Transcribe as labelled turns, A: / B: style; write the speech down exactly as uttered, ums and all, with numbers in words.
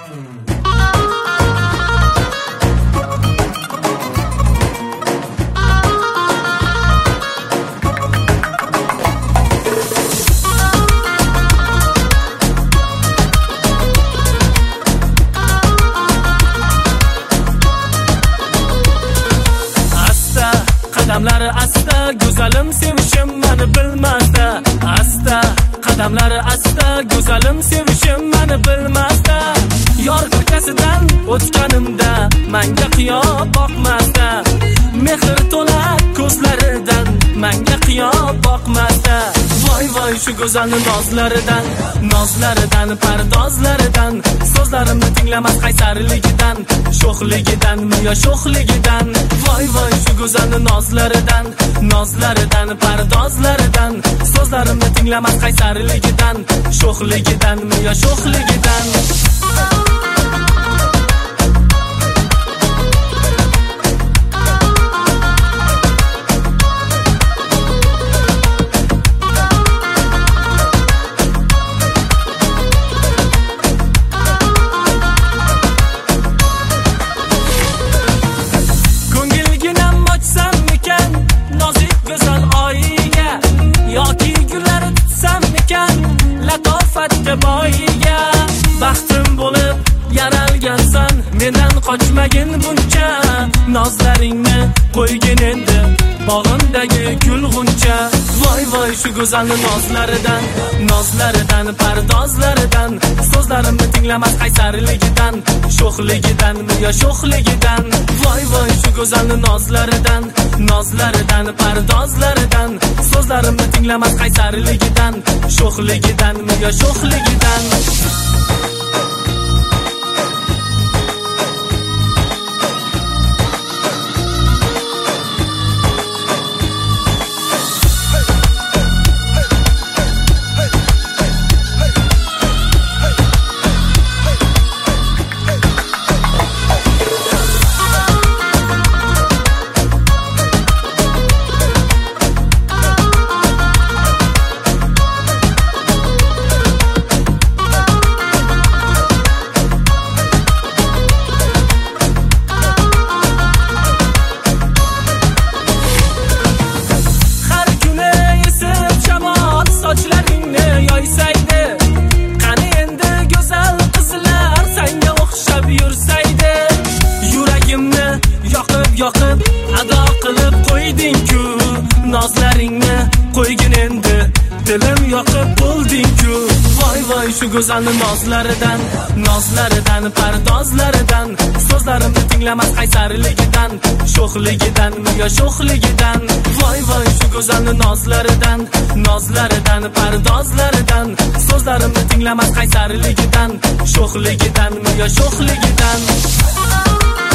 A: Qadamlari asta, go'zalim sevishim meni bilmasda. Asta, qadamlari asta, go'zalim sevishim meni bilmasda. Yor ko'chasidan o'tganimda menga qiyo boqmasda. Mehr to'la ko'zlaridan menga qiyo boqmasda. Voy voy shu go'zalning nozlaridan, nozlaridan, pardozlaridan, so'zlarimni tinglamas qaysarligidan, sho'xligidan, miya sho'xligidan. Voy voy shu go'zalning nozlaridan, nozlaridan, pardozlaridan, so'zlarimni tinglamas qaysarligidan, sho'xligidan, miya sho'xligidan. Boyiga baxtim bo'lib yaralgansan, mendan qochmagin buncha. Nozlaringni qo'ygin endi bog'imdagi gulg'uncha. Voy voy shu go'zalning nozlaridan, nozlaridan, pardozlaridan, so'zlarimni tinglamas qaysarligidan, sho'xligidan, miya sho'xligidan. Voy voy shu go'zalning nozlaridan, nozlaridan, pardozlaridan, so'zlarimni tinglamas qaysarligidan, sho'xligidan, miya sho'xligidan. Yoqib ado qilib qo'yding-ku, nozlaringni qo'ygin endi dilim yoqib bo'lding-ku. Voy voy shu go'zalning nozlaridan, nozlaridan, pardozlaridan, so'zlarimni tinglamas qaysarligidan, sho'xligidan, miya sho'xligidan. Voy voy shu go'zalning nozlaridan, nozlaridan, pardozlaridan, so'zlarimni tinglamas qaysarligidan, sho'xligidan, miya sho'xligidan.